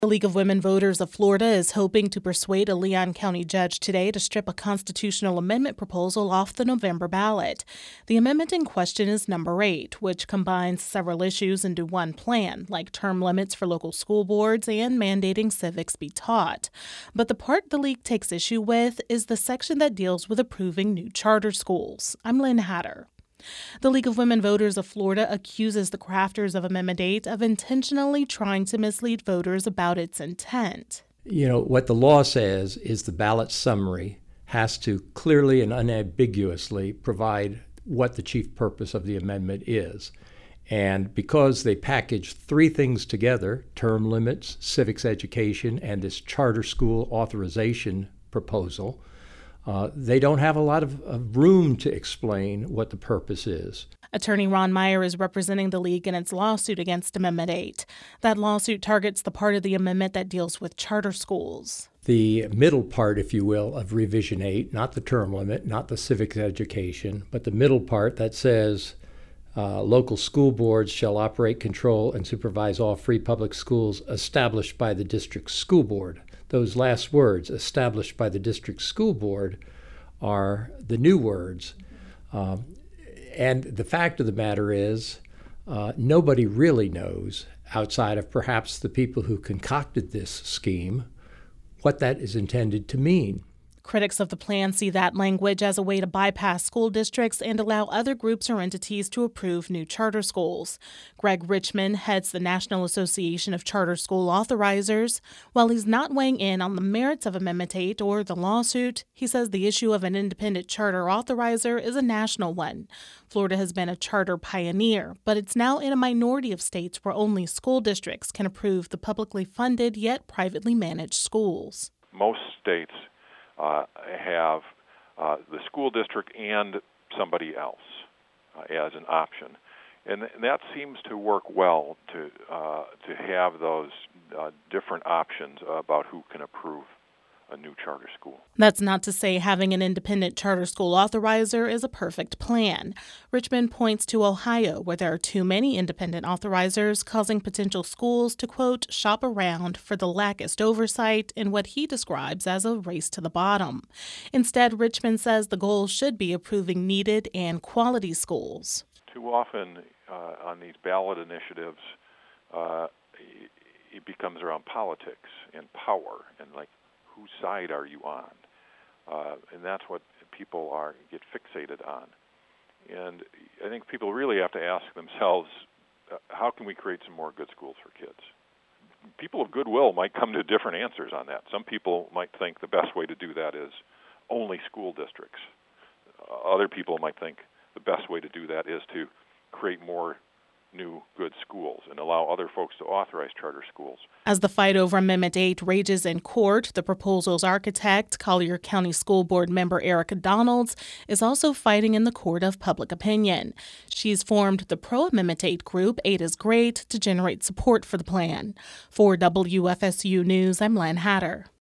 The League of Women Voters of Florida is hoping to persuade a Leon County judge today to strip a constitutional amendment proposal off the November ballot. The amendment in question is number 8, which combines several issues into one plan, like term limits for local school boards and mandating civics be taught. But the part the league takes issue with is the section that deals with approving new charter schools. I'm Lynn Hatter. The League of Women Voters of Florida accuses the crafters of Amendment 8 of intentionally trying to mislead voters about its intent. What the law says is the ballot summary has to clearly and unambiguously provide what the chief purpose of the amendment is. And because they package 3 things together, term limits, civics education, and this charter school authorization proposal, they don't have a lot of room to explain what the purpose is. Attorney Ron Meyer is representing the league in its lawsuit against Amendment 8. That lawsuit targets the part of the amendment that deals with charter schools. The middle part, if you will, of Revision 8, not the term limit, not the civics education, but the middle part that says local school boards shall operate, control, and supervise all free public schools established by the district school board. Those last words, established by the district school board, are the new words. And the fact of the matter is, nobody really knows, outside of perhaps the people who concocted this scheme, what that is intended to mean. Critics of the plan see that language as a way to bypass school districts and allow other groups or entities to approve new charter schools. Greg Richmond heads the National Association of Charter School Authorizers. While he's not weighing in on the merits of Amendment 8 or the lawsuit, he says the issue of an independent charter authorizer is a national one. Florida has been a charter pioneer, but it's now in a minority of states where only school districts can approve the publicly funded yet privately managed schools. Most states have the school district and somebody else as an option, and that seems to work well to have those different options about who can approve a new charter school. That's not to say having an independent charter school authorizer is a perfect plan. Richmond points to Ohio, where there are too many independent authorizers, causing potential schools to, quote, shop around for the lackest oversight in what he describes as a race to the bottom. Instead, Richmond says the goal should be approving needed and quality schools. Too often on these ballot initiatives, it becomes around politics and power and whose side are you on? And that's what people get fixated on. And I think people really have to ask themselves, how can we create some more good schools for kids? People of goodwill might come to different answers on that. Some people might think the best way to do that is only school districts. Other people might think the best way to do that is to create more new good schools and allow other folks to authorize charter schools. As the fight over Amendment 8 rages in court, the proposal's architect, Collier County School Board member Erica Donalds, is also fighting in the court of public opinion. She's formed the pro-Amendment 8 group 8 is Great to generate support for the plan. For WFSU News, I'm Lynn Hatter.